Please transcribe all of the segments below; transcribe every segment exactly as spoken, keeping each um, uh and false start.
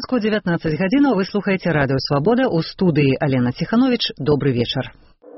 Мінску дзевятнаццаць гадзінаў. Вы слухаеце радыё Свабода. У студыі Алена Ціхановіч. Добры вечар.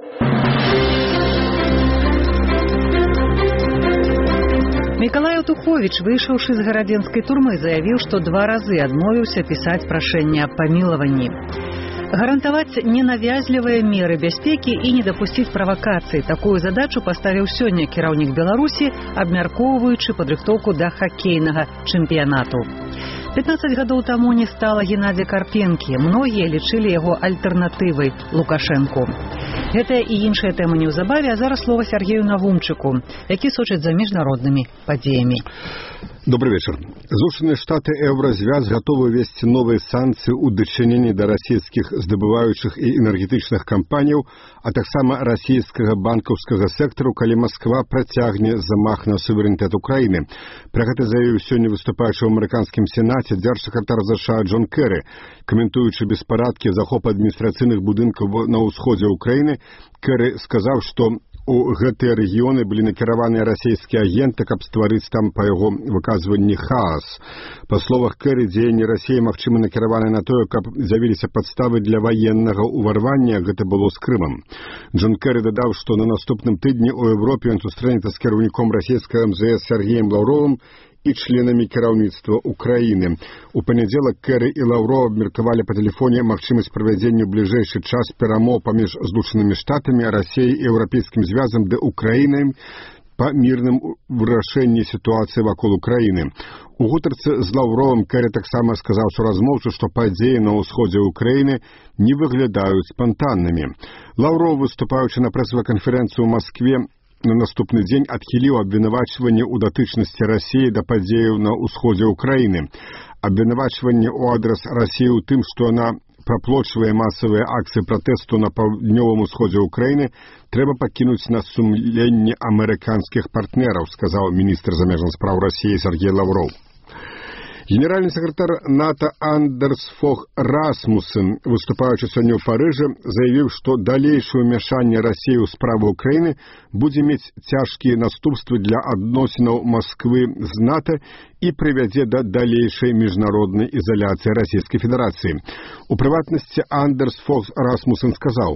Мікалай Атуховіч, выйшаўшы з гарадзенскай турмы, заявіў, што два разы адмовіўся пісаць прашэнне аб памілаванні. Гарантаваць ненавязлівыя меры бяспекі і не дапусціць правакацыі. Такую задачу паставіў сёння кіраўнік Беларусі, абмяркоўваючы падрыхтоўку да хакейнага чэмпіянату. пятнаццаць гадоў таму не стала Геннадзя Карпенкі. Многія лічылі яго альтэрнатывай Лукашэнку. Гэтая і іншая тэма неўзабаве, а зараз слова Сергею Навумчыку, які сочыць за міжнароднымі падзеямі. Добрый вечер. Злучаныя Штаты и Еврозвяз готовы ввести новые санкции у дачынення до российских здобывающих и энергетичных компаний, а таксама российского банковского сектора, калі Москва протягне замах на суверенитет Украины. Про гэта заявіў сёння выступаючы ў амерыканскім сенате дзяржсакратар США Джон Керри. Каментуючы беспарадкі захоп адміністрацыйных будынкаў на ўсходзе Украины, Керри сказаў, што у гэтыя рэгіёны былі накіраваныя расійскія агенты, каб стварыць там па яго выказванні хаос. Па словах Керри, дзеянні Расіі магчыма накіраваны на тое, каб з'явіліся падставы для ваеннага ўварвання, гэта было з Крымам. Джон Керри дадаў, што на наступным тыдні ў Европе ён сустрэнецца з кіраўніком расійскага эм зэ эс Сергеем Лаўровым і членамі кіраўніцтва Украіны. У панядзелак Керри і Лаўров абмеркавалі па тэлефоне магчымасць правядзення ў бліжэйшы час перамоў паміж Злучанымі Штатамі, Расіяй і Еўрапейскім звязам ды Украінай па мірным вырашэнні сітуацыі вакол Украіны. У гутарцы з Лаўровым Керри таксама сказаў суразмоўцу, што падзеі на ўсходзе Украіны не выглядаюць спантаннымі. Лаўров, выступаючы на прэсавай канферэнцыі ў Маскве, на наступны дзень адхіліў абвінавачванне ў датычнасці Расіі да падзеяў на ўсходзе Украіны. Абвінавачванне ў адрас Расіі ў тым, што яна праплочвае масавыя акцыі пратэсту на паўднёвым усходзе Украіны, трэба пакінуць на сумленне амерыканскіх партнераў, сказаў міністр замежных спраў Расіі Сергей Лаўров. Генеральный секретарь НАТО Андерс Фог Расмуссен, выступаючы сёння ў Парыжы, заявіў, што далейшае ўмяшанне Расіі ў справы Украіны будзе мець цяжкія наступствы для адносінаў Масквы з НАТО і прывядзе да далейшай міжнароднай ізаляцыі Расійскай Федэрацыі. У прыватнасці Андерс Фог Расмуссен сказаў: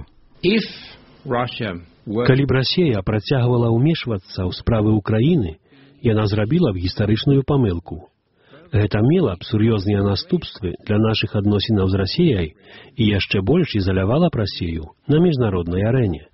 «Калі б Расія працягвала ўмешвацца ў справы Украіны, яна зрабіла б гістарычную памылку. Гэта мела б сур'ёзныя наступствы для нашых адносінаў з Расіяй і яшчэ больш ізалявала б Расію на міжнароднай арэне».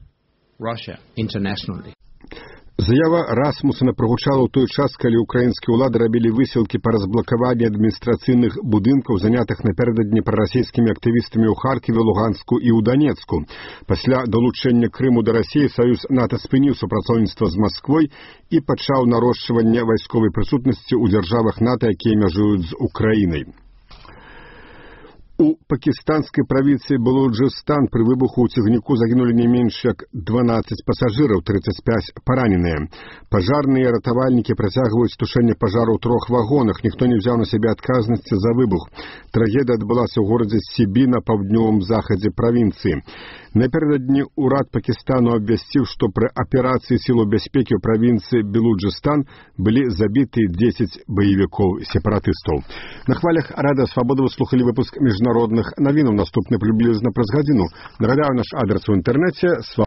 Заява Расмуссена прагучала ў той час, калі украінскія ўлады рабілі высілкі па разблакаванні адміністрацыйных будынкаў, занятых напярэдадні прарасійскімі актывістамі ў Харківе, Луганску і ў Данецку. Пасля далучэння Крыму да Расіі Саюз НАТО спыніў супрацоўніцтва з Масквой і пачаў нарошчванне вайсковай прысутнасці ў дзяржавах НАТО, якія мяжуюць з Украінай. У пакістанскай правінцыі Балуджыстан пры выбуху ў цягніку загінулі не менш як дванаццаць пасажыраў, трыццаць пяць параненыя. Пажарныя і ратавальнікі працягваюць тушэнне пажару ў трох вагонах. Ніхто не взяў на сябе адказнасці за выбух. Трагедыя адбылася ў горадзе Сібі на паўднёвым захадзе правінцыі. Напярэдадні ўрад Пакістану абвясціў, што пры аперацыі сілаў бяспекі ў правінцыі Балуджыстан былі забіты дзесяць баевікоў сепаратыстаў. На хвалях Радыё Свабода вы слухалі выпуск міжнародных навінаў. Наступны прыблізна праз гадзіну. Нагадаю, наш адрес у інтэрнэце